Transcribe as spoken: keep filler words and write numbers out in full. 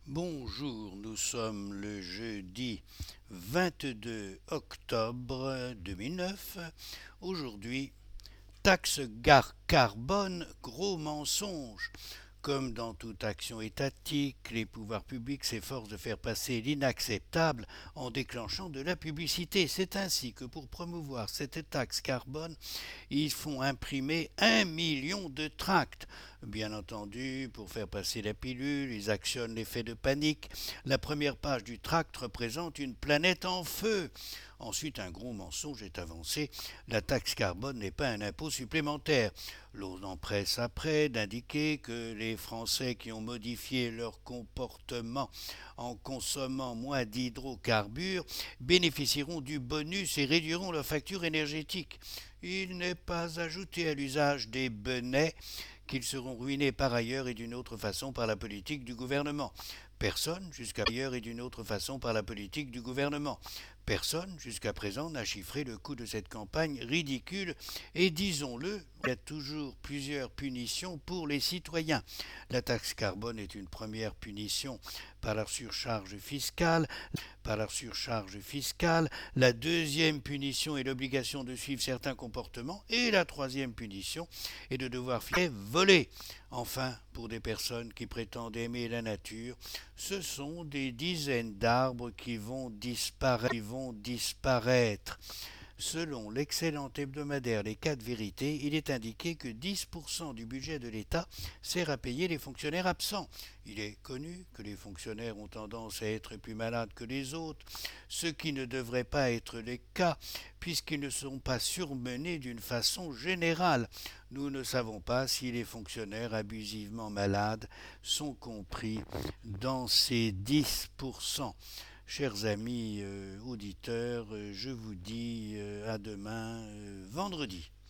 Bonjour, nous sommes le jeudi vingt-deux octobre deux mille neuf. Aujourd'hui, taxe gar carbone, gros mensonge. Comme dans toute action étatique, les pouvoirs publics s'efforcent de faire passer l'inacceptable en déclenchant de la publicité. C'est ainsi que pour promouvoir cette taxe carbone, ils font imprimer un million de tracts. Bien entendu, pour faire passer la pilule, ils actionnent l'effet de panique. La première page du tract représente une planète en feu. Ensuite, un gros mensonge est avancé. La taxe carbone n'est pas un impôt supplémentaire. L'on empresse après d'indiquer que les Français qui ont modifié leur comportement en consommant moins d'hydrocarbures bénéficieront du bonus et réduiront leur facture énergétique. Il n'est pas ajouté à l'usage des benets qu'ils seront ruinés par ailleurs et d'une autre façon par la politique du gouvernement. Personne, jusqu'à ailleurs et d'une autre façon par la politique du gouvernement. Personne, jusqu'à présent, n'a chiffré le coût de cette campagne ridicule et disons-le, il y a toujours plusieurs punitions pour les citoyens. La taxe carbone est une première punition par la surcharge fiscale, par la surcharge fiscale. La deuxième punition est l'obligation de suivre certains comportements et la troisième punition est de devoir voler. Enfin, pour des personnes qui prétendent aimer la nature, ce sont des dizaines d'arbres qui vont disparaître. Qui vont disparaître. Selon l'excellent hebdomadaire Les Quatre Vérités, il est indiqué que dix pour cent du budget de l'État sert à payer les fonctionnaires absents. Il est connu que les fonctionnaires ont tendance à être plus malades que les autres, ce qui ne devrait pas être le cas, puisqu'ils ne sont pas surmenés d'une façon générale. Nous ne savons pas si les fonctionnaires abusivement malades sont compris dans ces dix pour cent. Chers amis euh, auditeurs, euh, je vous dis euh, à demain, euh, vendredi.